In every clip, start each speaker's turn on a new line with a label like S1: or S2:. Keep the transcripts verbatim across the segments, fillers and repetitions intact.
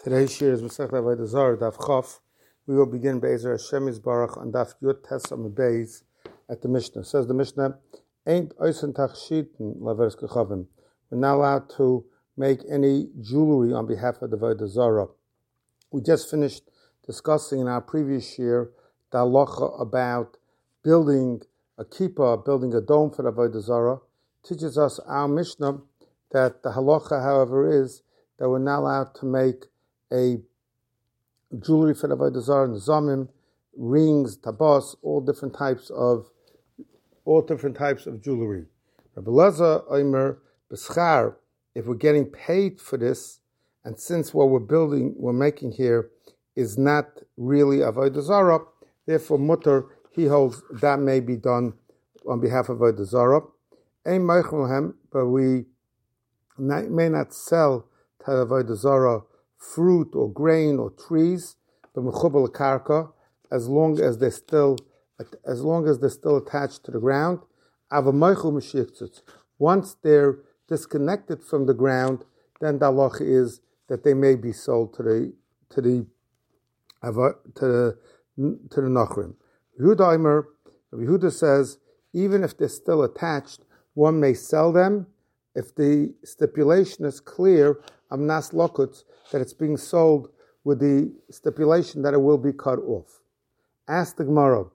S1: Today's shir is Masechet Avodah Zarah, Daf Chaf. We will begin Be'ezer Hashem Yisbarach on Daf Yud Tesam Beis at the Mishnah. Says the Mishnah, "Ain't oisen tachshiten laveres kechavim." We're not allowed to make any jewelry on behalf of the Avodah Zarah. We just finished discussing in our previous year the halacha about building a kippah, building a dome for the Avodah Zarah. Teaches us our Mishnah that the halacha, however, is that we're not allowed to make a jewelry for the Avodah Zarah, nizamim, rings, tabas, all different types of all different types of jewelry. Rabbi Elazar Omer b'schar, if we're getting paid for this, and since what we're building, we're making here, is not really Avodah Zarah, therefore mutter, he holds that may be done on behalf of Avodah Zarah. Ein meichel lahem, but we may not sell to Avodah Zarah fruit or grain or trees, but mechubal karka, as long as they're still as long as they're still attached to the ground. Once they're disconnected from the ground, then the halacha is that they may be sold to the to the to the to the nachrim. Yehuda Omer, Yehuda says, even if they're still attached, one may sell them if the stipulation is clear, amnas lokutz, that it's being sold with the stipulation that it will be cut off. Ask the Gemara,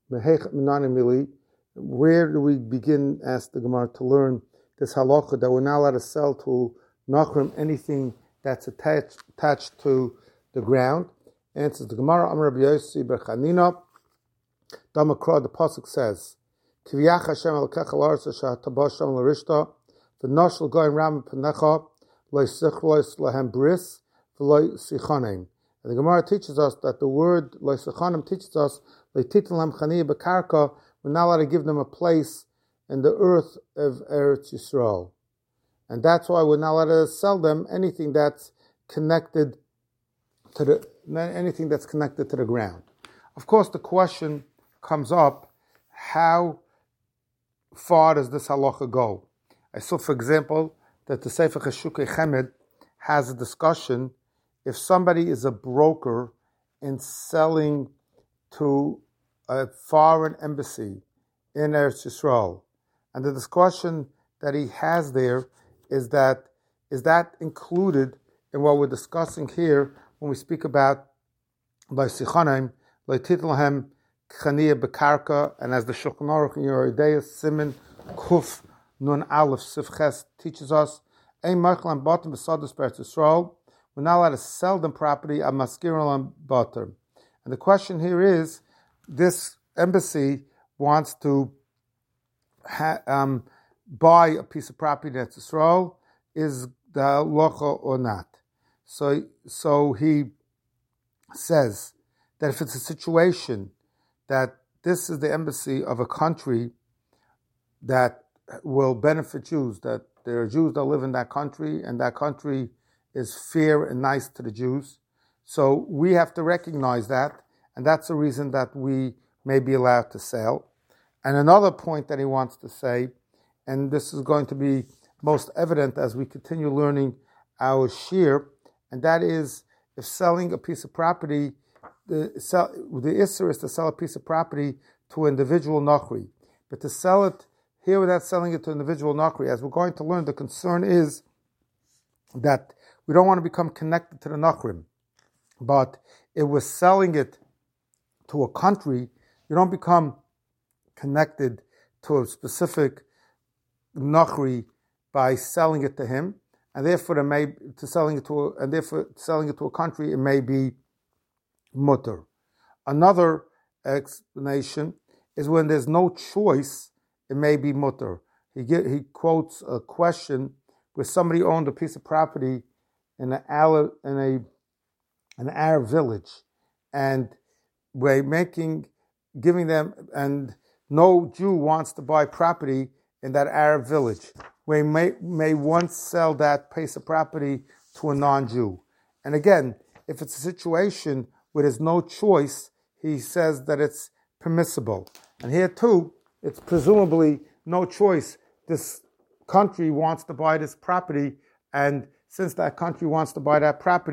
S1: where do we begin, ask the Gemara, to learn this halacha that we're not allowed to sell to nachrim anything that's attached, attached to the ground? Answers the Gemara, Amar Rabbi Yossi bar Chanina, Damakra, the pasuk says, Kiviyach Hashem elkecha la'aretz asher tabah sham l'rishta, v'noshel goyim ram v'penecha, lo yisichlos lahem bris, v'lo sichanim. And the Gemara teaches us that the word lo sichanim teaches us, lo titin lam chaniyah b'karka, we're not allowed to give them a place in the earth of Eretz Yisrael. And that's why we're not allowed to sell them anything that's connected to the anything that's connected to the ground. Of course, the question comes up, how far does this halacha go? I saw, for example, that the Sefer Cheshukei Chemed has a discussion if somebody is a broker in selling to a foreign embassy in Eretz Yisrael. And the discussion that he has there is that, is that included in what we're discussing here when we speak about Lo Sichanim, Lo Titlahem, Chaniyah Bekarka, and as the Shulchan Aruch in Yoreh Deah, Siman, Kuf, Nun Aleph, Sivches teaches us, Ein Meichel and Bottom Besadus Beretz Yisrael, we're not allowed to sell them property at Maskirul and Bottom. And the question here is, this embassy wants to ha, um, buy a piece of property that's Yisrael, is the halacha or not? So, so he says that if it's a situation that this is the embassy of a country that will benefit Jews, that there are Jews that live in that country, and that country is fair and nice to the Jews. So we have to recognize that, and that's the reason that we may be allowed to sell. And another point that he wants to say, and this is going to be most evident as we continue learning our shir, and that is, if selling a piece of property, the, sell, the issur is to sell a piece of property to an individual nachri, but to sell it here without selling it to an individual nachri, as we're going to learn, the concern is that we don't want to become connected to the nachrim. But if we're selling it to a country, you don't become connected to a specific nachri by selling it to him, and therefore it may to selling it to a, and therefore selling it to a country, it may be mutter. Another explanation is when there's no choice, it may be mutter. He get, he quotes a question where somebody owned a piece of property in an Arab, in a an Arab village, and we're making giving them, and no Jew wants to buy property in that Arab village. We may may once sell that piece of property to a non-Jew. And again, if it's a situation where there's no choice, he says that it's permissible. And here too, it's presumably no choice. This country wants to buy this property, and since that country wants to buy that property,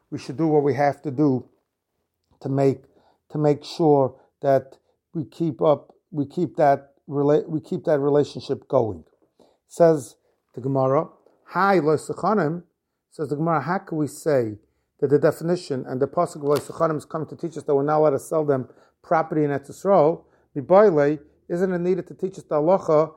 S1: we should do what we have to do to make to make sure that we keep up, we keep that rela- we keep that relationship going. Says the Gemara, Hi Loisachanim, says the Gemara, how can we say that the definition and the pasuk of Loisachanim is coming to teach us that we're not allowed to sell them property in Eretz Yisrael? Mibayle, isn't it needed to teach us the halacha?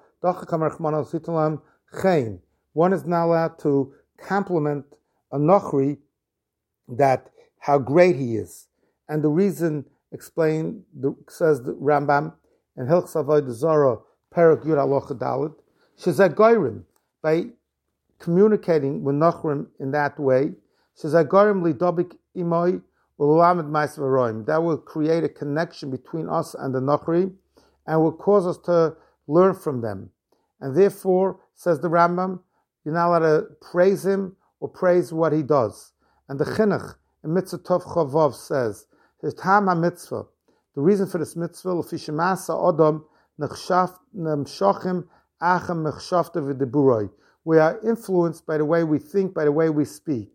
S1: One is not allowed to compliment a Nochri that how great he is. And the reason explained, the, says the Rambam, in Hilchos Avodah Zarah, Perek Yud Halacha Daled, Shezagorim, by communicating with Nochrim in that way, Shezagorim lidobik imoi ululamid ma'aser v'roim. That will create a connection between us and the Nochri, and will cause us to learn from them. And therefore, says the Rambam, you're not allowed to praise him or praise what he does. And the Chinuch in Mitzvah Tov Chavav says, his Tam HaMitzvah, the reason for this mitzvah, L'fi shemasa Adam nemshachim achem mechshavta v'diburoi. We are influenced by the way we think, by the way we speak.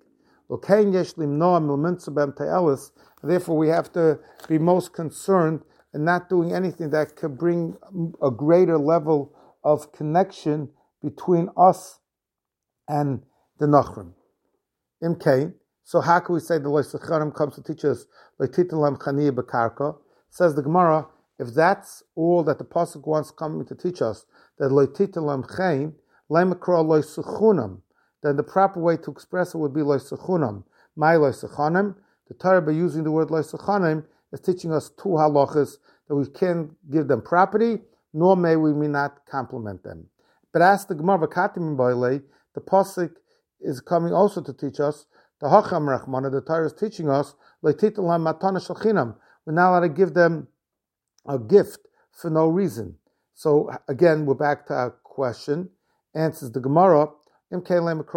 S1: Therefore, we have to be most concerned in not doing anything that could bring a greater level of connection between us and the Nachrim. Imkain. So how can we say the Loisachanim comes to teach us Loititalam Chaniyah B'karka? Says the Gemara, if that's all that the pasuk wants coming to teach us, that Loititalam Chain, Leimakra Loisachunam, then the proper way to express it would be Loisachunam. My Loisachanim, the Torah by using the word Loisachanim is teaching us two halachas, that we can't give them property, nor may we may not compliment them. But as the Gemara V'katim B'olei, the pasuk is coming also to teach us the Hacham Rachmana. The Torah is teaching us Leititalam Matana Shalchinam. We're not allowed to give them a gift for no reason. So again, we're back to our question. Answers the Gemara. It's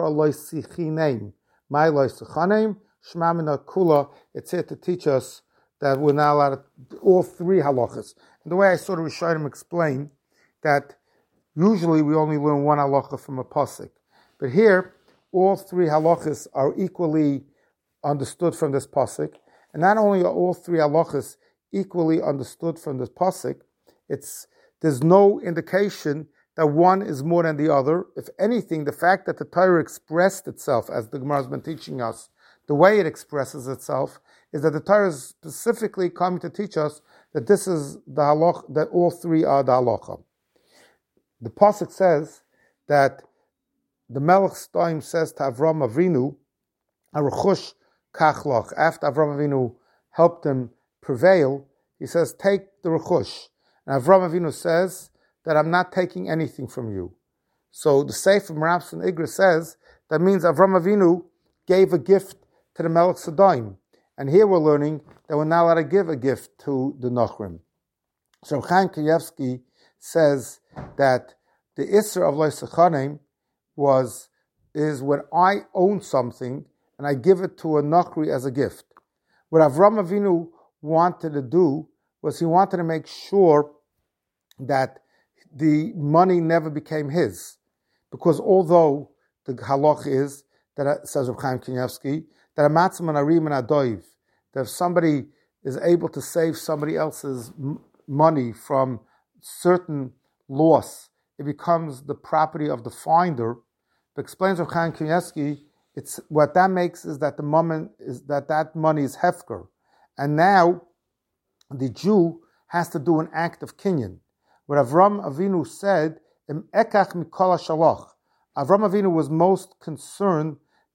S1: here to teach us that we're not allowed to, all three halachas. And the way I sort of Rishonim explain that usually we only learn one halacha from a pasuk, but here all three halachas are equally understood from this pasuk. And not only are all three halachas equally understood from this pasuk, it's there's no indication that one is more than the other. If anything, the fact that the Torah expressed itself, as the Gemara has been teaching us, the way it expresses itself, is that the Torah is specifically coming to teach us that this is the halach, that all three are the halacha. The pasuk says that the Melech Stoim says to Avram Avinu, Aruchush kachlach. After Avram Avinu helped him prevail, he says, take the Ruchush. And Avram Avinu says that I'm not taking anything from you. So the Sefer Meraps and Igra says that means Avram Avinu gave a gift to the Melech Stoim. And here we're learning that we're not allowed to give a gift to the Nochrim. So Chaim Kanievsky says that the Isser of Loisachanim was, is when I own something and I give it to a Nochri as a gift. What Avram Avinu wanted to do was he wanted to make sure that the money never became his. Because although the halach is, that says Reb Chaim Kanievsky, that a matzim and arim and adoiv, that if somebody is able to save somebody else's m- money from certain loss, it becomes the property of the finder. But explains Reb Chaim Kanievsky, it's what that makes is that the moment is that that money is hefker, and now the Jew has to do an act of kinyan. What Avram Avinu said, "Im ekach mikol shalach." Avram Avinu was most concerned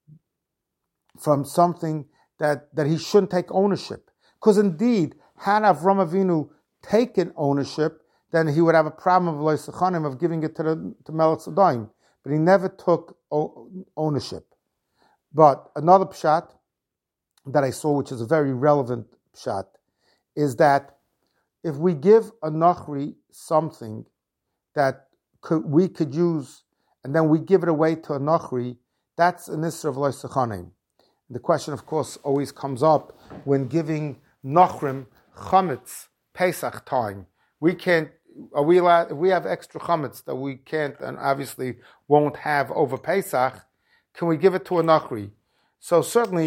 S1: from something that, that he shouldn't take ownership. Because indeed, had Avram Avinu taken ownership, then he would have a problem of loisachanim, of giving it to the to Melech Sodom. But he never took o- ownership. But another pshat that I saw, which is a very relevant pshat, is that if we give a Nachri something that could, we could use, and then we give it away to a Nachri, that's an Isra of loisachanim. The question, of course, always comes up when giving Nachrim chametz Pesach time. We can't. Are we allowed? If we have extra chametz that we can't and obviously won't have over Pesach, can we give it to a Nachri? So certainly,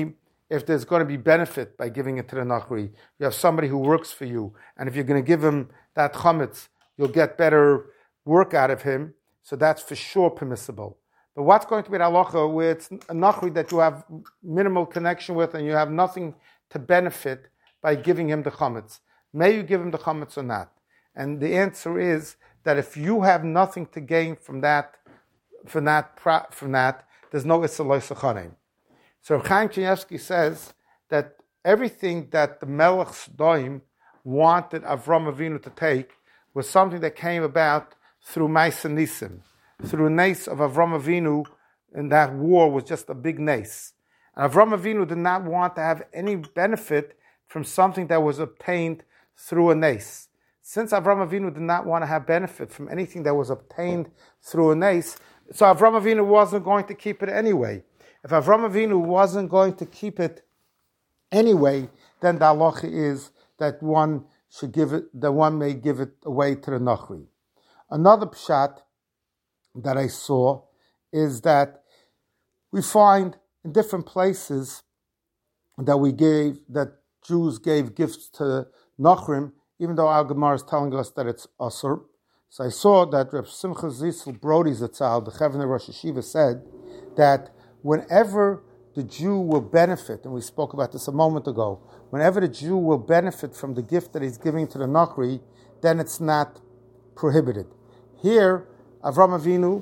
S1: if there's going to be benefit by giving it to the Nachri. You have somebody who works for you, and if you're going to give him that chametz, you'll get better work out of him, so that's for sure permissible. But what's going to be the halacha where it's a Nachri that you have minimal connection with and you have nothing to benefit by giving him the chametz? May you give him the chametz or not? And the answer is that if you have nothing to gain from that, from that, from that, there's no Issa Lo Sechanim. So Chaim Kanievsky says that everything that the Melech Sodom wanted Avram Avinu to take was something that came about through Ma'aseh Nisim, through a nace of Avram Avinu, and that war was just a big nace. And Avram Avinu did not want to have any benefit from something that was obtained through a nace. Since Avram Avinu did not want to have benefit from anything that was obtained through a nace, so Avram Avinu wasn't going to keep it anyway. If Avram Avinu wasn't going to keep it anyway, then the halacha is that one should give it, that one may give it away to the Nachri. Another pshat that I saw is that we find in different places that we gave, that Jews gave gifts to Nachrim, even though our Gemara is telling us that it's asur. So I saw that Reb Simcha Zisel Brody Zatzal, the Chevner Rosh Hashiva, said that whenever the Jew will benefit, and we spoke about this a moment ago, whenever the Jew will benefit from the gift that he's giving to the Nachri, then it's not prohibited. Here, Avram Avinu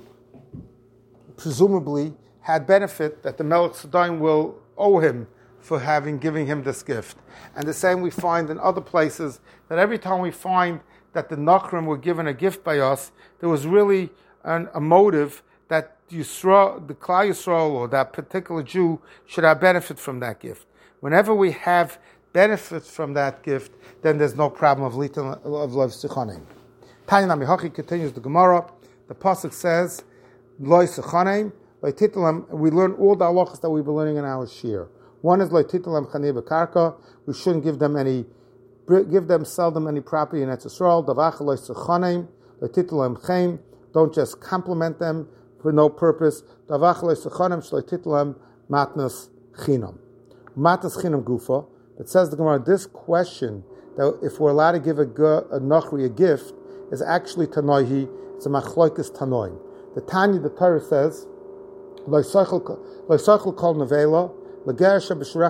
S1: presumably had benefit that the Melech Sodom will owe him for having giving him this gift. And the same we find in other places, that every time we find that the Nachrim were given a gift by us, there was really an, a motive that Yisrael, the Klal Yisrael, or that particular Jew should have benefit from that gift. Whenever we have benefit from that gift, then there's no problem of litan of Lev Sichanim. Tanya Nami continues the Gemara. The pasuk says, "Lo Sichanim." We learn all the halachas that we've been learning in our shir. One is Lo Titlam Chanei B'Karka. We shouldn't give them any, give them, sell them any property in Eretz Yisrael. Davach Lo Sichanim. Lo Titlam Chaim. Don't just compliment them for no purpose. Davach Lo Sichanim Shlo Titlam Matnas Chinam. Matnas Chinam Gufa. It says the Gemara, this question that if we're allowed to give a, a Nachri a gift is actually Tanoihi. It's a Machloikis Tanoim. The Tanya, the Torah says, Lo Seichel Kol Nevela. The Torah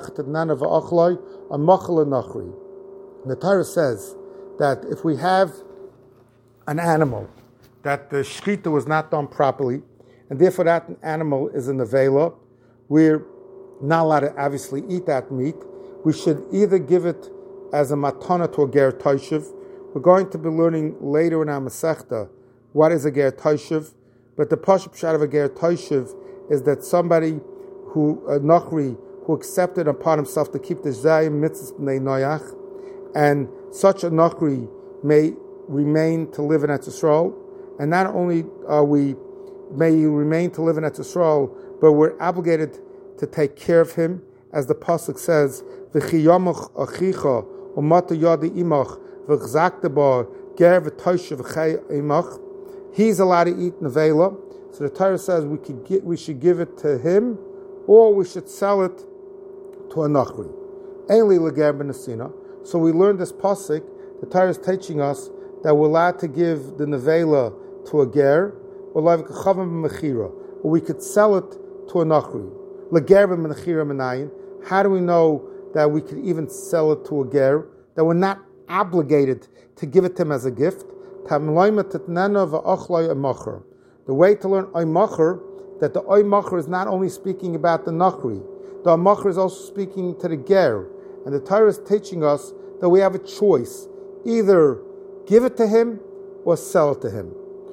S1: says that if we have an animal that the shechita was not done properly, and therefore that animal is in the nevela, we're not allowed to obviously eat that meat. We should either give it as a matana to a ger toshev. We're going to be learning later in our Masechta what is a ger toshev, but the pashup pshat of a ger toshev is that somebody who, a nachri, who accepted upon himself to keep the Zayim Mitzvahs B'nai Noach, and such a Nachri may remain to live in Eretz Yisrael, and not only are we, may he remain to live in Eretz Yisrael, but we're obligated to take care of him, as the Pasuk says, V'chi yamach achicha, u'mata yadi imach, v'chzakta ba, ger v'toyshe v'chay imach. He's allowed to eat nevela, so the Torah says we could get, we should give it to him, or we should sell it to a Nachri. Ainli leger b'nesina. So we learned this pasuk. The Torah is teaching us that we're allowed to give the nevela to a ger, or we could sell it to a Nachri. Leger b'mechira menayin. How do we know that we could even sell it to a ger? That we're not obligated to give it to him as a gift. The way to learn oimacher, that the oimacher is not only speaking about the Nachri, the oimacher is also speaking to the ger. And the Torah is teaching us that we have a choice. Either give it to him or sell it to him.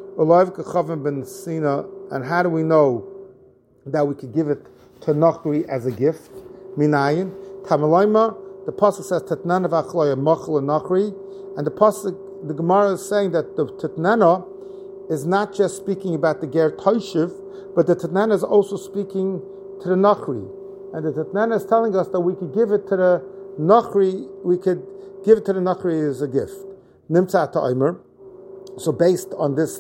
S1: And how do we know that we could give it to Nachri as a gift? Minayin. Tamalayma, the Pasuk says, Tatnana v'achloya machal Nachri. And the Pasuk, the Gemara is saying that the Tatnana is not just speaking about the ger Toshiv, but the Tatnana is also speaking to the Nachri. And the Tatnana is telling us that we could give it to the Nachri, we could give it to the Nachri as a gift. Nimtza ta'omer. So based on this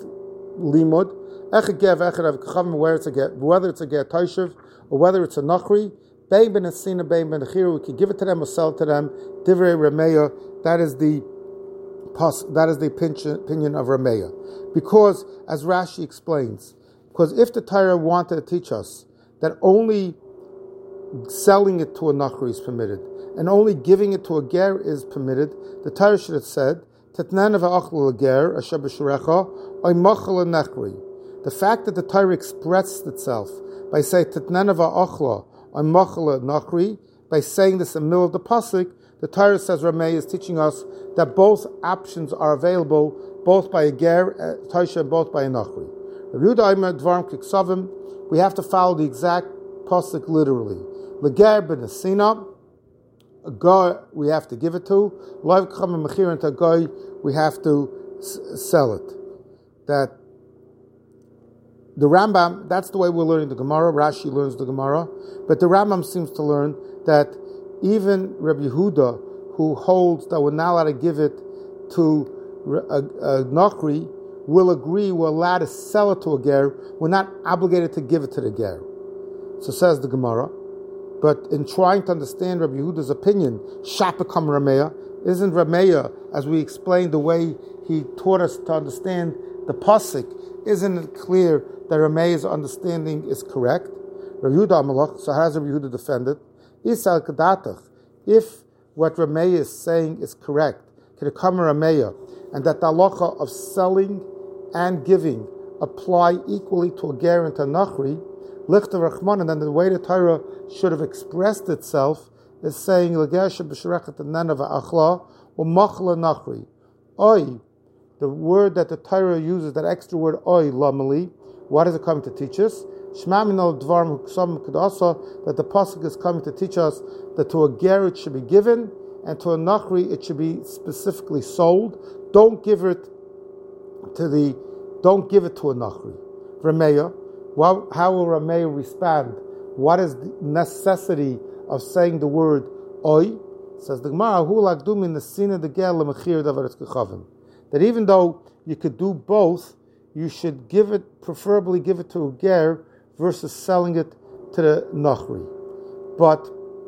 S1: limud, whether it's a ger whether it's a ger Toshiv, or whether it's a Nachri, Bein ben Asina, bein ben Achira, we could give it to them or sell it to them. Divrei Rameya, that is the that is the opinion of Rameya. Because, as Rashi explains, because if the Torah wanted to teach us that only selling it to a nachri is permitted, and only giving it to a ger is permitted, the Torah should have said, Tetnan v'achlu l'ger asher b'shurecha oy machal nachri. The fact that the Torah expressed itself by saying Tetnan v'achla oy machal nachri, by saying this in the middle of the pasuk, the Torah says Rameh is teaching us that both options are available, both by a ger, uh, taisha, and both by a nachri. We have to follow the exact pasuk literally. L'ger ben asina, a guy we have to give it to. Live k'cham mechir into a guy we have to s- sell it. That the Rambam, that's the way we're learning the Gemara. Rashi learns the Gemara, but the Rambam seems to learn that even Rabbi Yehuda, who holds that we're not allowed to give it to a, a Nachri, will agree we're allowed to sell it to a Ger. We're not obligated to give it to the Ger. So says the Gemara. But in trying to understand Rabbi Yehuda's opinion, Shapakam Rameya, isn't Rameya, as we explained the way he taught us to understand the Pasuk, isn't it clear that Rameya's understanding is correct? Rabbi Yehuda Amalach, so how does Rabbi Yehuda defend it? Isal Kadatach, if what Rameya is saying is correct, Kedekam Rameya, and that the halacha of selling and giving apply equally to a ger and to a nachri, Lichter Rachman, and then the way the Torah should have expressed itself is saying L'ger sheb'sherechet nana v'achla u'machla nachri. Oy, the word that the Torah uses, that extra word oy lamali, what is it coming to teach us? Shema minol dvarim huksam kedasa, that the pasuk is coming to teach us that to a ger it should be given, and to a nachri it should be specifically sold. Don't give it to the, don't give it to a nachri. Rameya, well, how will Rameya respond? What is the necessity of saying the word oy? Says the Gemara, hu lagdum in the sina de ger lemechir davaretz kechavim. That even though you could do both, you should give it, preferably give it to a ger versus selling it to the nachri. But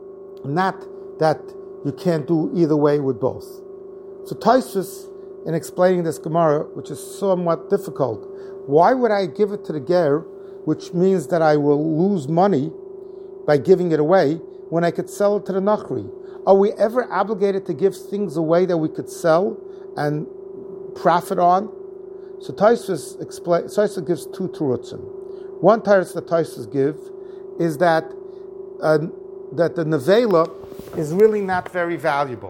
S1: not that you can't do either way with both. So Tosfos, in explaining this Gemara, which is somewhat difficult, why would I give it to the ger, which means that I will lose money by giving it away, when I could sell it to the nachri? Are we ever obligated to give things away that we could sell and profit on? So Tosfos explain. Tosfos gives two terutzim. One teretz that Tosfos give is that uh, that the nevela is really not very valuable,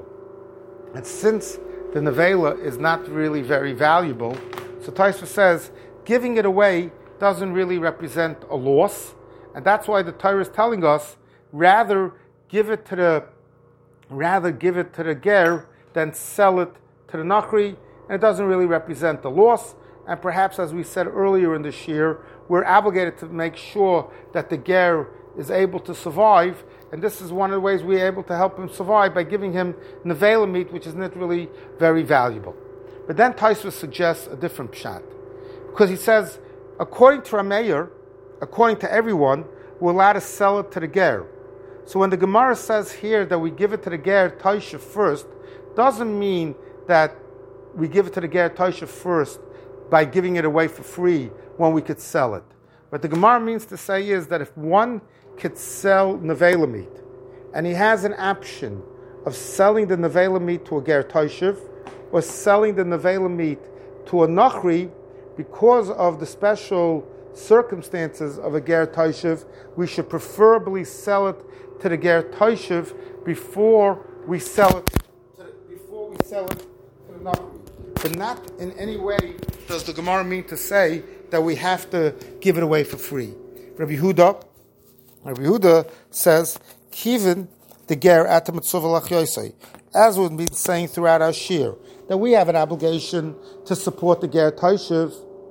S1: and since the nevela is not really very valuable, so Tosfos says giving it away doesn't really represent a loss, and that's why the Torah is telling us rather give it to the rather give it to the ger than sell it to the nachri. And it doesn't really represent the loss. And perhaps, as we said earlier in this year, we're obligated to make sure that the ger is able to survive. And this is one of the ways we're able to help him survive, by giving him nevela meat, which is not really very valuable. But then Tosfos suggests a different pshat. Because he says, according to Rameir, according to everyone, we're allowed to sell it to the ger. So when the Gemara says here that we give it to the ger taisha first, doesn't mean that we give it to the ger taisha first by giving it away for free when we could sell it. What the Gemara means to say is that if one could sell nevela meat, and he has an option of selling the nevela meat to a ger taishiv, or selling the nevela meat to a nachri, because of the special circumstances of a ger taishiv, we should preferably sell it to the ger taishiv before we sell it to the, before we sell it to the nachri. But not in any way does the Gemara mean to say that we have to give it away for free. Rabbi Yehuda, Rabbi Yehuda says, "Kivin the ger at the mitzvah lachyoisei," as we've been saying throughout our shir, that we have an obligation to support the ger taishiv.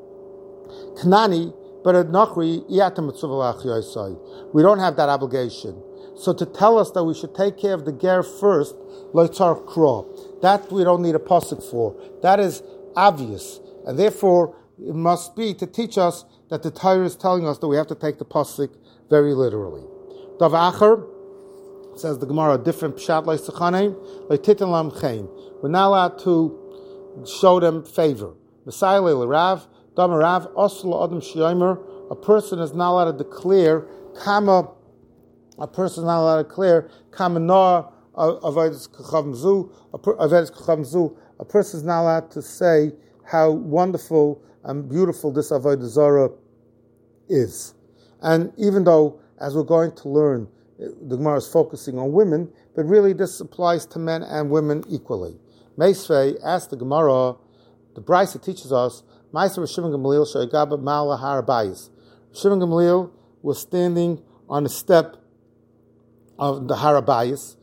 S1: Knani, but at nachri yat mitzvah lachyoisei, we don't have that obligation. So to tell us that we should take care of the ger first, loitzar kro, that we don't need a pasuk for. That is obvious, and therefore it must be to teach us that the Torah is telling us that we have to take the pasuk very literally. Dav acher, Says the Gemara, different pshat like sechanim, like titan lam chaim. We're not allowed to show them favor. Messiah le Rav, Dama Rav, Oslo Adam Shiomer, a person is not allowed to declare, Kama, a person is not allowed to declare, Kama Noah, Avodas Kachavmzu, Avodas Kachavmzu, a person is not allowed to say how wonderful and beautiful this Avodah Zarah is. And even though, as we're going to learn, the Gemara is focusing on women, but really this applies to men and women equally. Meisvei asked the Gemara, the Brisa teaches us, Ma'aser Rav Shimon Gamliel she'agaba ma'ala har bayis. Shimon Gamliel was standing on the step of the har bayis,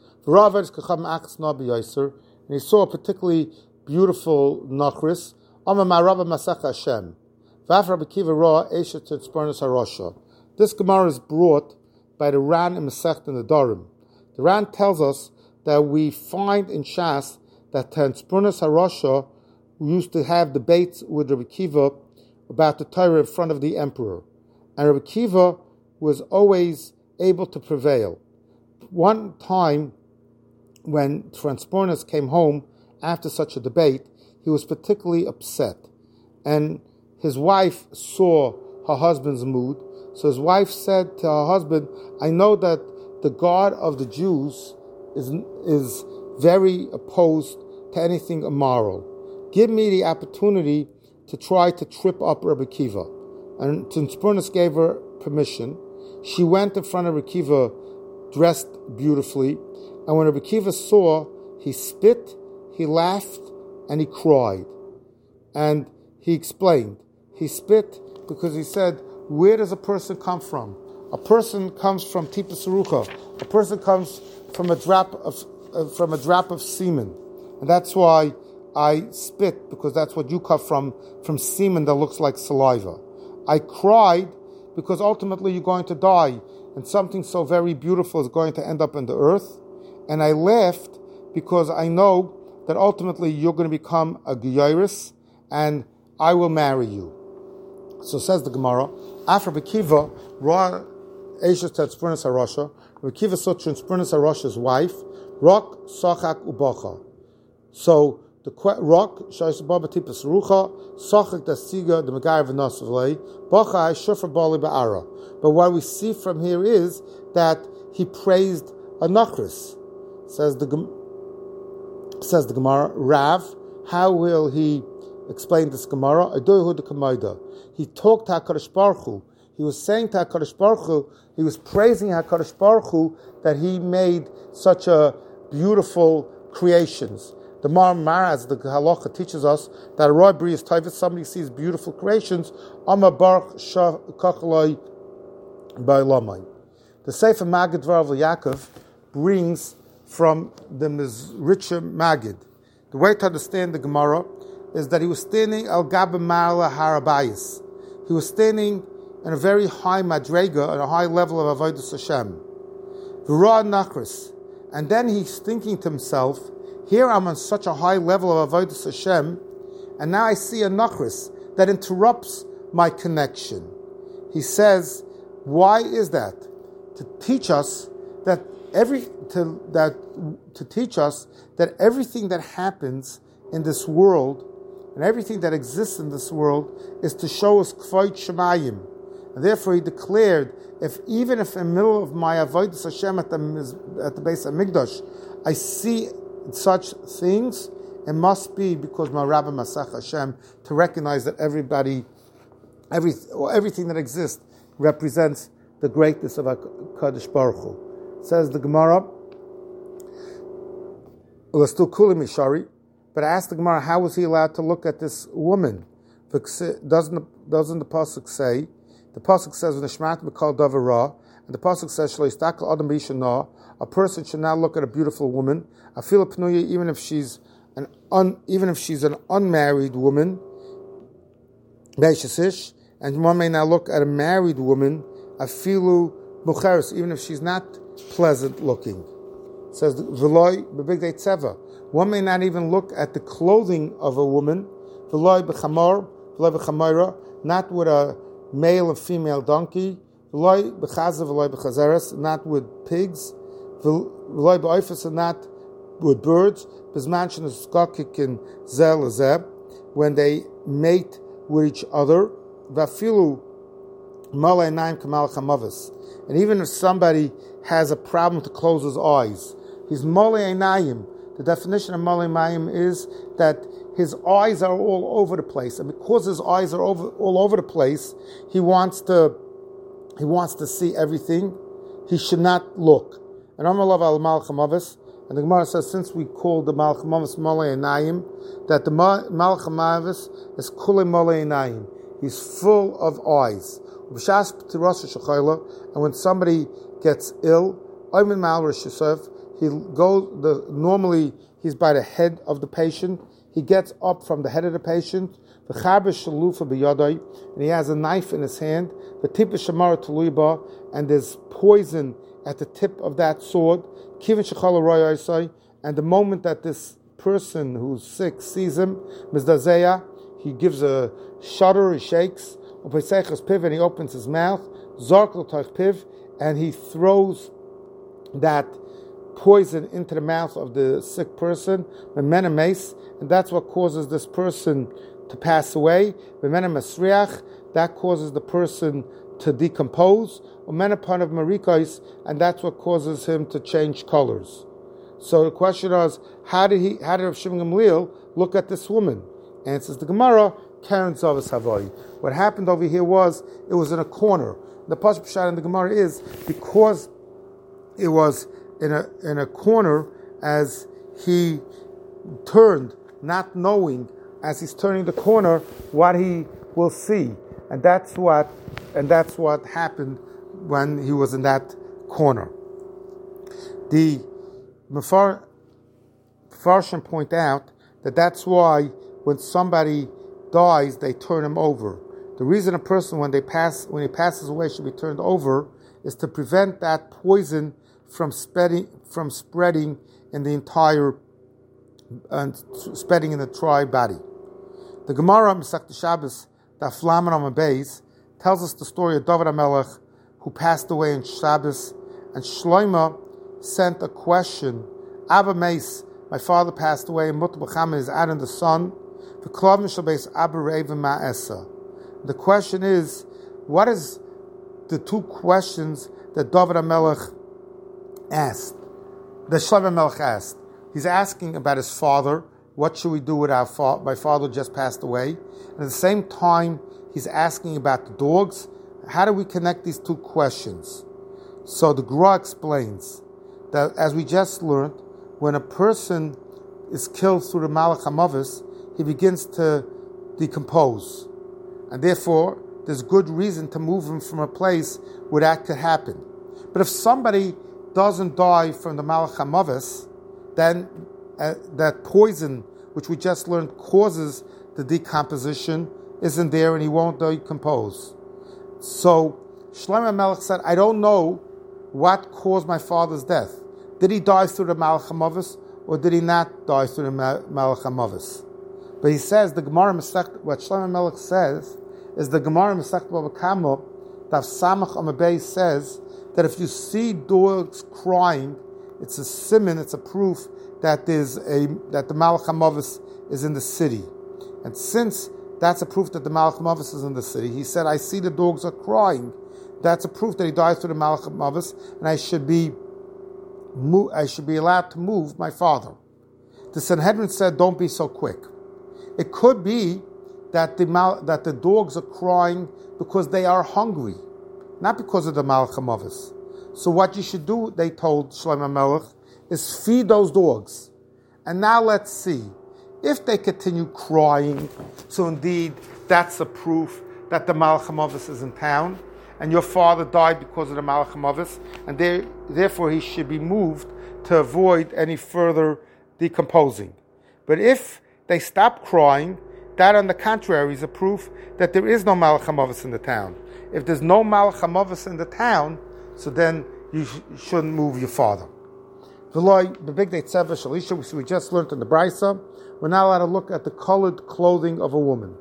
S1: and he saw a particularly beautiful nachris. This Gemara is brought by the Ran in Masechet Nedarim. The Ran tells us that we find in Shas that Tanspurnas Harosha used to have debates with Rabbi Kiva about the Torah in front of the emperor. And Rabbi Kiva was always able to prevail. One time when Tanspurnas came home after such a debate, he was particularly upset. And his wife saw her husband's mood. So his wife said to her husband, I know that the God of the Jews is, is very opposed to anything immoral. Give me the opportunity to try to trip up Rabbi Kiva. And Tanspurnas gave her permission. She went in front of Rabbi Kiva dressed beautifully. And when Rabbi Kiva saw, he spit, he laughed, and he cried. And he explained. He spit because he said, where does a person come from? A person comes from Tipa Sarucha. A person comes from a drop of uh, from a drop of semen. And that's why I spit, because that's what you come from, from semen that looks like saliva. I cried because ultimately you're going to die, and something so very beautiful is going to end up in the earth. And I laughed because I know that ultimately you're going to become a Geyris, and I will marry you. So says the Gemara, after Rabbi Kiva, Ra Eishes Tanspurnas Harosha, Rabbi Kiva saw Tanspurnas Harosha's wife, Rok Sochak Ubacha. So the Rok Shais Baba Tipas Rucha, Sochak Dasiga, the Megar V'Nosavlei, Bacha Shufra Bali Ba'ara. But what we see from here is that he praised a Nachris. Says the says the Gemara, Rav, how will he explain this Gemara? He talked to HaKadosh Baruch Hu. He was saying to HaKadosh Baruch Hu, he was praising HaKadosh Baruch Hu that he made such a beautiful creations. The Mar as the Halacha teaches us, that a Roy B'riyas Tovos, somebody sees beautiful creations, Amar Baruch Kachalai Ba'olamai. The Sefer Magid Dvar Yaakov brings from the Mizricha Magid. The way to understand the Gemara is that he was standing al Gaba Ma'ala Harabayis. He was standing in a very high madrega, on a high level of Avodas Hashem. V'ra Nachris. And then he's thinking to himself, here I'm on such a high level of Avodas Hashem, and now I see a Nachris that interrupts my connection. He says, why is that? To teach us that every to that to teach us that everything that happens in this world and everything that exists in this world is to show us Kvoit Shemayim. And therefore he declared, if even if in the middle of my Avodas Hashem at the, at the base of Mikdash, I see such things, it must be because my Rabbi Masach Hashem, to recognize that everybody, every, or everything that exists represents the greatness of HaKadosh Baruch Hu. Says the Gemara, still Kuli Mishari, but I asked the Gemara, how was he allowed to look at this woman? Doesn't the, doesn't the Pasuk say, the Pasuk says, V'nishmat b'kol davar ra, and the Pasuk says, Shlo yistakal adam b'yishana, a person should not look at a beautiful woman, afila pnuya, even if she's an un, even if she's an unmarried woman, beishasish, and one may not look at a married woman, afilu mucheres, even if she's not pleasant looking. It says v'loy b'bigdei tzeva. One may not even look at the clothing of a woman, v'loy b'chamor, v'loy b'chamoira, not with a male and female donkey, v'loy b'chazav, v'loy b'chazeres, not with pigs, v'loy ba'oifus, and not with birds, b'zman sh'neskakik zeh lezeh, when they mate with each other, v'afilu malei einayim k'malach hamavis. And even if somebody has a problem to close his eyes, he's malei einayim. The definition of malei einayim is that his eyes are all over the place, and because his eyes are over, all over the place, he wants to he wants to see everything. He should not look. And Amar al Malach Hamavis, and the Gemara says, since we call the Malach Hamavis malei einayim, that the Malach Hamavis is kulei malei einayim. He's full of eyes. And when somebody gets ill, he goes. The, normally, he's by the head of the patient. He gets up from the head of the patient, and he has a knife in his hand, and there's poison at the tip of that sword. And the moment that this person who's sick sees him, he gives a shudder, he shakes, and he opens his mouth, and he throws that poison into the mouth of the sick person, and that's what causes this person to pass away. That causes the person to decompose, and that's what causes him to change colors. So the question is, how did he? How did Rav Shimon Gamliel look at this woman? Answers the Gemara, Karen Zavas Havai. What happened over here was it was in a corner. The Pasuk Pshat in the Gemara is because it was in a in a corner as he turned, not knowing as he's turning the corner what he will see, and that's what and that's what happened when he was in that corner. The Mefar, Mefarshim point out that that's why when somebody dies, they turn him over. The reason a person when they pass when he passes away should be turned over is to prevent that poison from spreading from spreading in the entire and uh, spreading in the entire body. The Gemara Masechta Shabbos Daf Lamed Amud Beis tells us the story of David HaMelech who passed away in Shabbos, and Shlomo sent a question. Abba Meis, my father passed away, and Mut B'Chamin is out in the sun. The Klavim Shel Beis Abba Reiva Ma'esa. The question is, what is the two questions that David HaMelech asked? That Shlomo HaMelech asked. He's asking about his father. What should we do with our father? My father just passed away. And at the same time, he's asking about the dogs. How do we connect these two questions? So the Gra explains that, as we just learned, when a person is killed through the Malach HaMavis, he begins to decompose. And therefore, there's good reason to move him from a place where that could happen. But if somebody doesn't die from the Malach HaMavis, then uh, that poison, which we just learned causes the decomposition, isn't there and he won't decompose. So Shlomo HaMelech said, I don't know what caused my father's death. Did he die through the Malach HaMavis or did he not die through the Malach HaMavis? But he says, the Gemara Masechta, what Shlomo HaMelech says, is the Gemara Masechta Bava Kama, Daf Samach Amud Beis says that if you see dogs crying, it's a siman, it's a proof that there's a that the Malach HaMavis is in the city. And since that's a proof that the Malach HaMavis is in the city, he said, I see the dogs are crying. That's a proof that he died through the Malach HaMavis, and I should be I should be allowed to move my father. The Sanhedrin said, don't be so quick. It could be that the that the dogs are crying because they are hungry, not because of the Malach HaMavis. So what you should do, they told Shlomo HaMelech, is feed those dogs. And now let's see. If they continue crying, so indeed that's a proof that the Malach HaMavis is in town, and your father died because of the Malach HaMavis, and they, therefore he should be moved to avoid any further decomposing. But if they stop crying, that on the contrary is a proof that there is no Malach HaMavis in the town. If there's no Malach HaMavis in the town, so then you sh- shouldn't move your father. The big day tzeva shalisha, we just learned in the Brisa, we're not allowed to look at the colored clothing of a woman.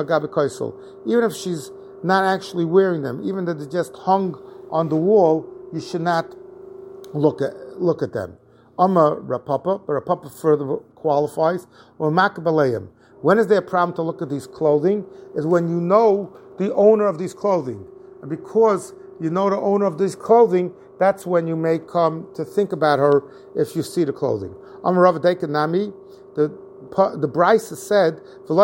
S1: Even if she's not actually wearing them, even that they're just hung on the wall, you should not look at look at them. Amma Rapapa, but Rapapa further qualifies. Or Makabaleim. When is there a problem to look at these clothing? Is when you know the owner of these clothing. And because you know the owner of this clothing, that's when you may come to think about her if you see the clothing. Amma Rav Nami, the the Brisa said,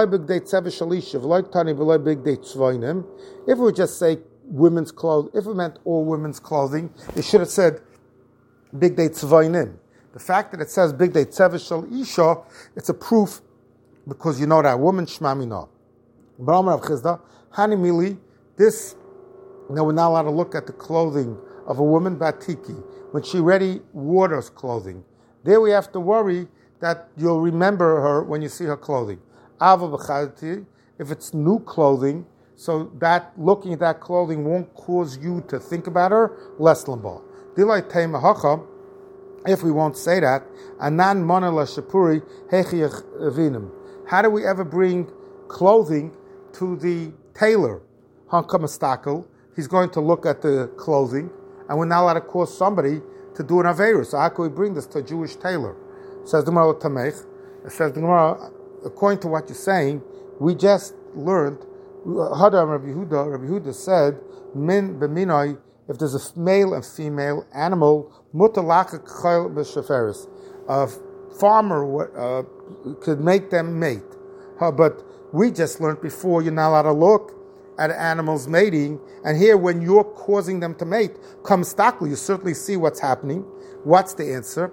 S1: if we would just say women's clothes, if it meant all women's clothing, it should have said big day tzvainim. The fact that it says big day tzevishal isha, it's a proof because you know that woman shmamina. But of Chizda, Hanimili, this, you know, we're not allowed to look at the clothing of a woman batiki when she already wore those clothing. There we have to worry that you'll remember her when you see her clothing. Ava b'chadti, if it's new clothing, so that looking at that clothing won't cause you to think about her, less lamba. Dilay teima hacha, if we won't say that, anan mana la shapuri hechiyach vinim. How do we ever bring clothing to the tailor? Hankamastakel, he's going to look at the clothing, and we're not allowed to cause somebody to do an aveirah. So how can we bring this to a Jewish tailor? Says the Gemara Tamech. It says the Gemara, according to what you're saying, we just learned. Hadam Rabbi Yehuda, Rabbi Yehuda said, "Min b'minoi." If there's a male and female animal, mutalaka chayil b'shaferis, a farmer uh, could make them mate. Uh, but we just learned before you're not allowed to look at animals mating, and here when you're causing them to mate, come stakli, you certainly see what's happening. What's the answer?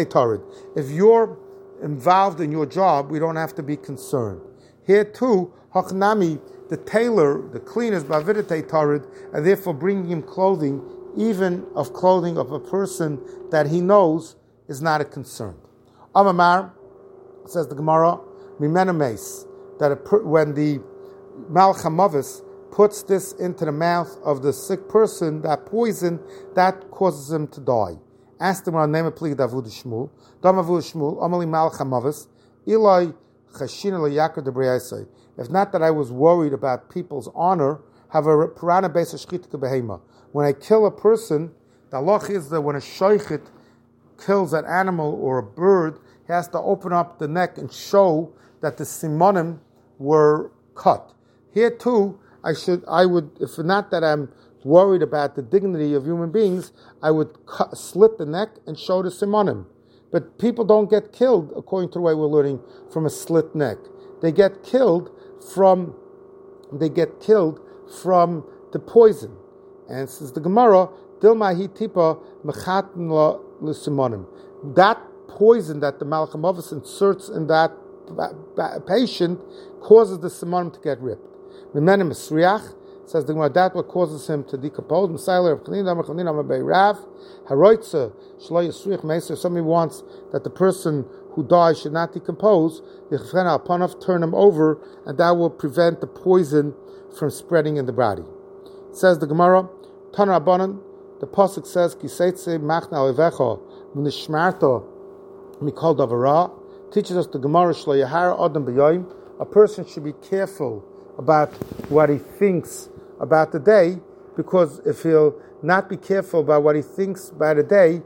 S1: If you're involved in your job, we don't have to be concerned. Here too, Hachnami, the tailor, the cleaners, Bavidate Tarid, and therefore bringing him clothing, even of clothing of a person that he knows is not a concern. Amamar, says the Gemara, Mimena Mace, that a per, when the Malchamavis puts this into the mouth of the sick person, that poison, that causes him to die. Ask them on name of Pli Davud Shmuel, Damavud Shmuel, Amali Malchamavis, Eli Chashina Yakar de Briasai. If not that I was worried about people's honor, have a Purana base of Shchita Behema. When I kill a person, the halach is that when a shaychit kills an animal or a bird, he has to open up the neck and show that the simonim were cut. Here too, I should, I would, if not that I'm worried about the dignity of human beings, I would cut, slit the neck and show the simonim. But people don't get killed, according to the way we're learning, from a slit neck. They get killed from, they get killed from the poison. And says the Gemara, Dilmahi tipa mechatn l'simonim. That poison that the Malchamavis inserts in that patient causes the simonim to get ripped. Mimenim esriach, says the Gemara, that what causes him to decompose. Misailer of Chanina, Chanina Mabei Rav, Haroitza, Shlo Yisriach Meser. Somebody wants that the person who dies should not decompose. Yichfena Apanav, turn him over, and that will prevent the poison from spreading in the body. Says the Gemara, Tana Abanan, the pasuk says, Kiseitze Machna Olevecha, Munishmarta Mikol Davara, teaches us the Gemara, Shlo Yahar Adam B'yoyim, a person should be careful about what he thinks about the day, because if he'll not be careful about what he thinks about the day,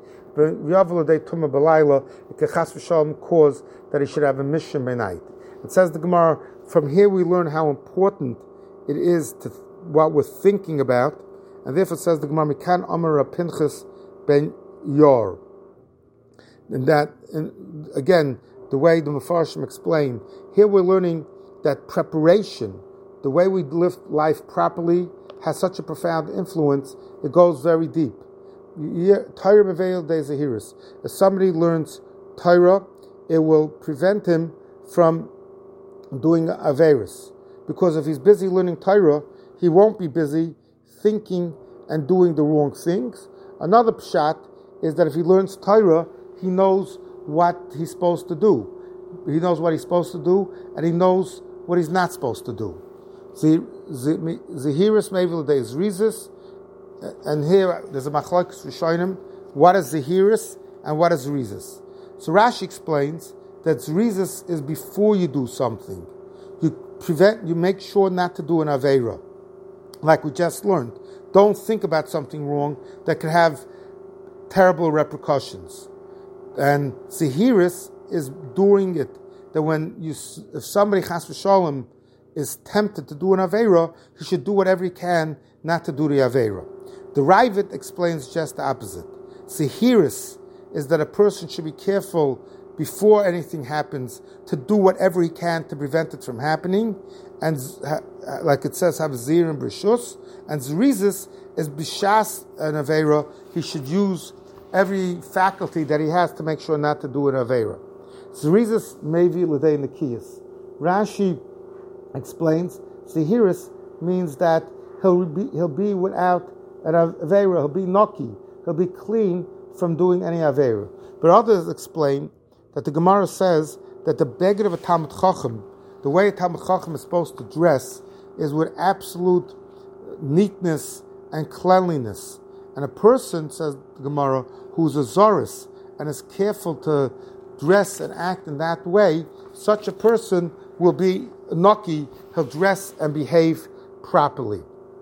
S1: it can cause that he should have a mission by night. It says the Gemara, from here we learn how important it is to what we're thinking about, and therefore says the Gemara, Mikan Amar Pinchas ben Yor. And that, and again, the way the Mefarshim explain, here we're learning that preparation, the way we live life properly, has such a profound influence, it goes very deep. If somebody learns Torah, it will prevent him from doing Averis. Because if he's busy learning Torah, he won't be busy thinking and doing the wrong things. Another pshat is that if he learns Torah, he knows what he's supposed to do. He knows what he's supposed to do, and he knows what he's not supposed to do. Zehiris Mevil is Rizis, and here there's a machlokes Rishonim. What is Zehiris and what is Rizis? So Rashi explains that Rizis is before you do something. You prevent, you make sure not to do an Aveira. Like we just learned, don't think about something wrong that could have terrible repercussions. And Zehiris is doing it, that when you, if somebody chas v'shalom is tempted to do an Aveira, he should do whatever he can not to do the Aveira. The Ravid explains just the opposite. Zehiris is that a person should be careful before anything happens to do whatever he can to prevent it from happening. And like it says, have zir and brishus. And Zerizis is bishas an Aveira. He should use every faculty that he has to make sure not to do an Aveira. Zerizis mevi l'dei nekiyas. Rashi explains Zehiris means that he'll be he'll be without an Aveira, he'll be noki, he'll be clean from doing any Aveira. But others explain that the Gemara says that the beged of a Talmid Chacham, the way a Talmid Chacham is supposed to dress, is with absolute neatness and cleanliness. And a person, says the Gemara, who's a Zoris and is careful to dress and act in that way, such a person will be noki, he'll dress and behave properly.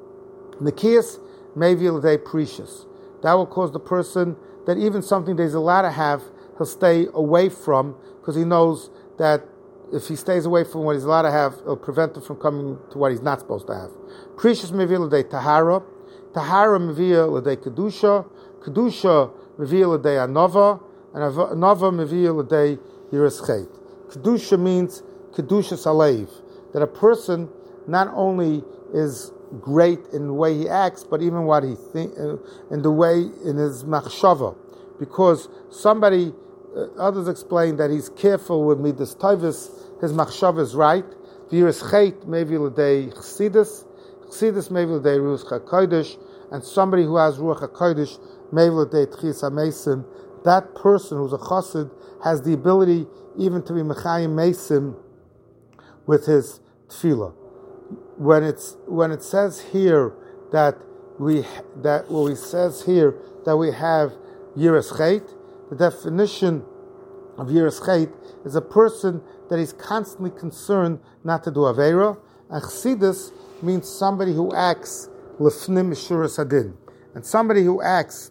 S1: Nikiyas maybe l'dei precious. That will cause the person that even something that he's allowed to have, he'll stay away from, because he knows that if he stays away from what he's allowed to have, it'll prevent him from coming to what he's not supposed to have. Precious maybe l'dei tahara. Tahara mevia l'dei kedusha. Kedusha mevia l'dei anova. And anova mevia l'dei yiras chet. Kedusha means kedushas alev, that a person not only is great in the way he acts, but even what he think, uh, in the way in his machshava, because somebody, uh, others explain that he's careful with midas tovus, his machshava is right. Yiras chet maybe l'dei chassidus, chassidus maybe l'dei ruach hakodesh, and somebody who has ruach hakodesh maybe l'dei tchias hamesim. That person who's a chassid has the ability even to be mechayim mesim with his tefillah. When it's when it says here that we that what it says here that we have yiras chet, the definition of yiras chet is a person that is constantly concerned not to do aveira. And chassidus means somebody who acts lefnim mishuras hadin, and somebody who acts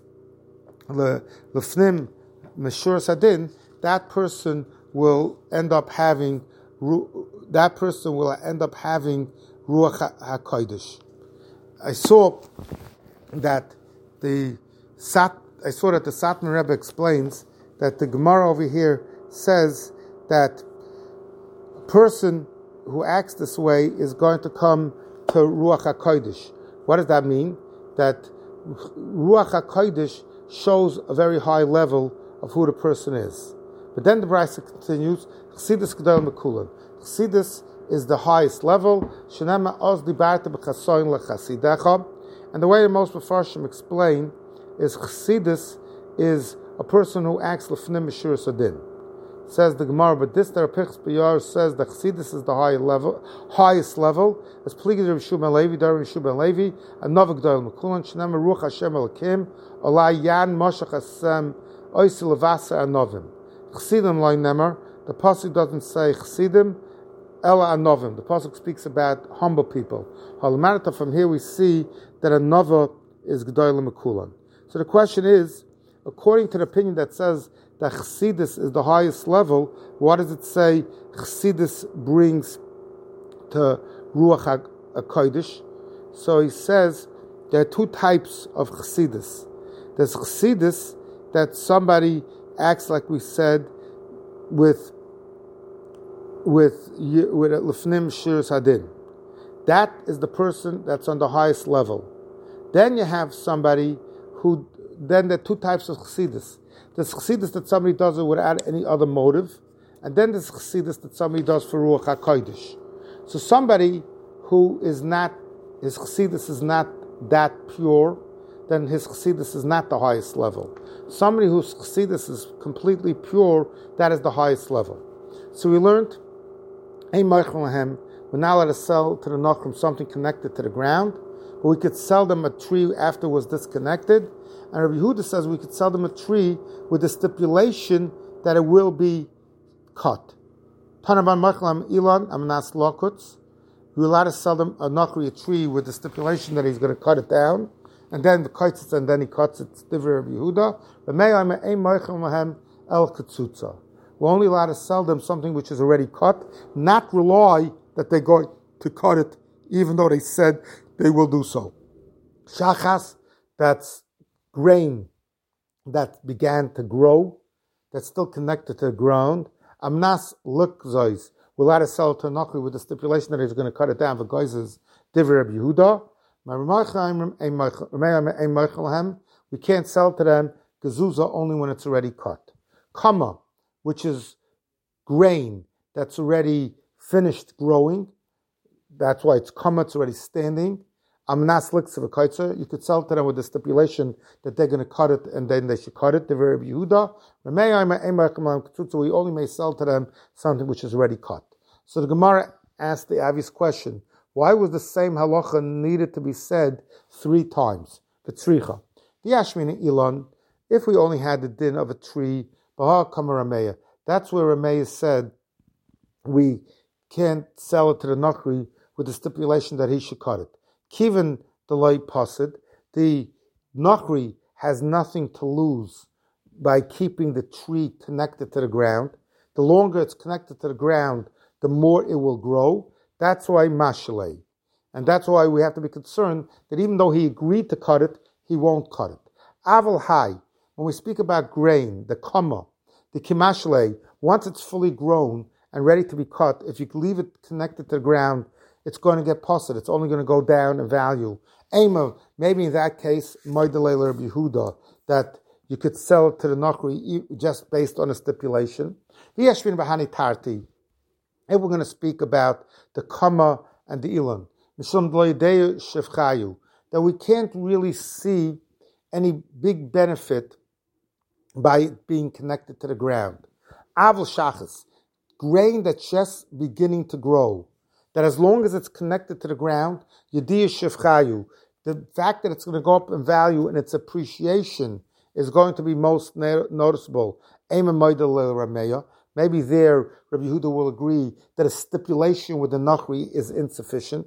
S1: lefnim mishuras hadin, that person will end up having that person will end up having Ruach HaKodesh. I saw that the Sat, I saw that the Satmar Rebbe explains that the Gemara over here says that a person who acts this way is going to come to Ruach HaKodesh. What does that mean? That Ruach HaKodesh shows a very high level of who the person is. But then the Brisa continues, Chassidus Gedol Mekulan. Chassidus is the highest level. Shenema oz dibarta b'chasoin lechasidecha. And the way most Mefarshim explain is Chassidus is a person who acts lefnim mishuras hadin. Says the Gemara, but this there Pichs B'yar says that Chassidus is the high level, highest level. As Pligid Rav Shua ben Levi, Dar Rav Shua ben Levi, and Novak Gedol Mekulan. Shenema ruach Hashem Elokim, Olai Yan Moshach Hashem Oisi Levasa Anovim. Chassidim loy nemer. The pasuk doesn't say Chassidim, Ela Anovim. The pasuk speaks about humble people. Halamarata, from here we see that a Nova is G'dayla Mekulan. So the question is, according to the opinion that says that Chassidus is the highest level, what does it say Chassidus brings to Ruach HaKodesh? So he says there are two types of Chassidus. There's Chassidus that somebody acts like we said with with with lefnim shiras hadin. That is the person that's on the highest level. Then you have somebody who, then there are two types of chassidus. There's chassidus that somebody does it without any other motive, and then there's chassidus that somebody does for ruach hakodesh. So somebody who is not, his chassidus is not that pure, then his chassidus is not the highest level. Somebody whose chassidus is completely pure, that is the highest level. So we learned, we're not allowed to sell to the Nachrim something connected to the ground, but we could sell them a tree after it was disconnected. And Rabbi Yehuda says we could sell them a tree with the stipulation that it will be cut. Tanaban Machlam Ilan Amnas Lokuts. We're allowed to sell them a Nachri, a tree, with the stipulation that he's going to cut it down. and then the kaitzitz, and then he cuts it. Divrei Rabbi Yehuda. We're only allowed to sell them something which is already cut, not rely that they're going to cut it, even though they said they will do so. Shachas, that's grain that began to grow, that's still connected to the ground. Amnas lukzois, we're allowed to sell it to a Nachri with the stipulation that he's going to cut it down. For guys is Divrei Rabbi Yehuda. We can't sell it to them gezuzah only when it's already cut. Kama, which is grain that's already finished growing, that's why it's kama, it's already standing. Amnas liktzav, you could sell to them with the stipulation that they're going to cut it and then they should cut it. Divrei Rabbi Yehuda. We only may sell to them something which is already cut. So the Gemara asked the obvious question: why was the same halacha needed to be said three times? The tzricha. The Yashmin Ilan. If we only had the din of a tree, baha kama Rameya. That's where Rameya said we can't sell it to the Nachri with the stipulation that he should cut it. Kiven the loy pasid, the Nachri has nothing to lose by keeping the tree connected to the ground. The longer it's connected to the ground, the more it will grow. That's why mashaleh. And that's why we have to be concerned that even though he agreed to cut it, he won't cut it. Aval hai, when we speak about grain, the kama, the kimashle, once it's fully grown and ready to be cut, if you leave it connected to the ground, it's going to get posted. It's only going to go down in value. Ema, maybe in that case, Moidele Rabbi Yehuda, that you could sell it to the Nachri just based on a stipulation. V'yeshvin b'hani tarti. If we're going to speak about the kama and the ilan, that we can't really see any big benefit by it being connected to the ground. Aval shachas, grain that's just beginning to grow, that as long as it's connected to the ground, yediyah shivchayu, the fact that it's going to go up in value and its appreciation is going to be most na- noticeable. Maybe there, Rabbi Yehuda will agree that a stipulation with the Nachri is insufficient.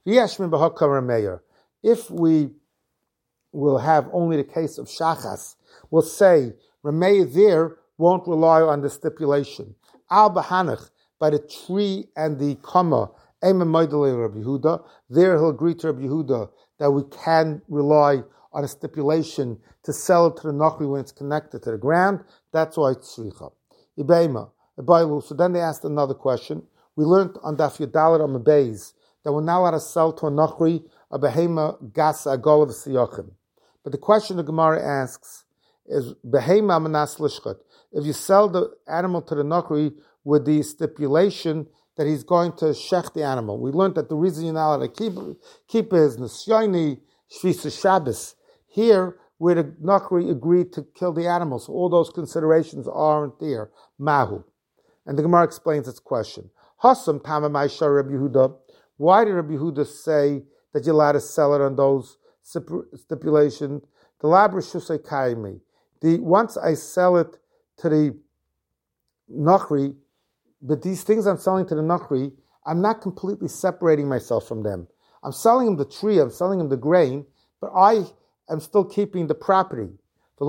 S1: If we will have only the case of Shachas, we'll say, Rameya there won't rely on the stipulation. Al Bahanach, by the tree and the Kama, Rabbi Yehuda, there he'll agree to Rabbi Yehuda that we can rely on a stipulation to sell it to the Nachri when it's connected to the ground. That's why it's Tzricha. Ibeima. So then they asked another question. We learned on Daf Yadalit on Beis that we're not allowed to sell to a Nachri a behema gasa agol v'siyachim. But the question the Gemara asks is behema manas lishchat. If you sell the animal to the Nachri with the stipulation that he's going to shech the animal, we learned that the reason you're not allowed to keep keep it is Nisyoni Shvisa Shabbos. Here, where the Nachri agreed to kill the animal, so all those considerations aren't there. Mahu. And the Gemara explains its question. Hasam Tama Maisha Rabbi Yehuda. Why did Rabbi Yehuda say that you're allowed to sell it on those stipulations? The labra shusay kaimi. The once I sell it to the Nachri, but these things I'm selling to the Nachri, I'm not completely separating myself from them. I'm selling him the tree, I'm selling him the grain, but I am still keeping the property. So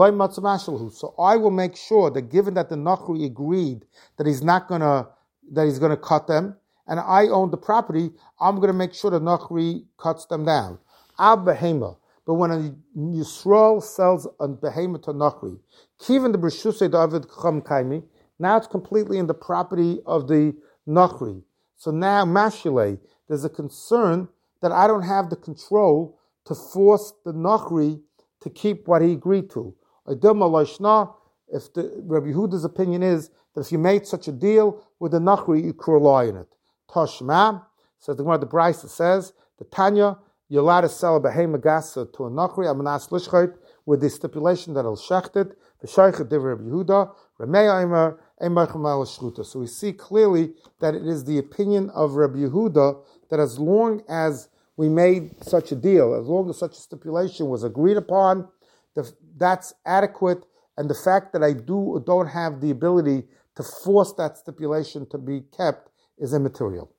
S1: I will make sure that given that the Nachri agreed that he's not gonna that he's gonna cut them, and I own the property, I'm gonna make sure the Nachri cuts them down. Al behema. But when a Yisrael sells a behema to Nachri, even the B'rshusei David Chum Kaimi, now it's completely in the property of the Nachri. So now, Mashile, there's a concern that I don't have the control to force the Nachri to keep what he agreed to. If the Rabbi Yehuda's opinion is that if you made such a deal with the Nachri, you could rely on it. Toshma, says the Gemara, the Brisa says, the Tanya, you're allowed to sell a behema gasa to a Nachri, amanas lishchait, with the stipulation that he'll shecht it, the Shaykh Div Rabbi Yehuda, Rameya Eimer, so we see clearly that it is the opinion of Rabbi Yehuda that as long as we made such a deal, as long as such a stipulation was agreed upon, the, that's adequate, and the fact that I do or don't have the ability to force that stipulation to be kept is immaterial.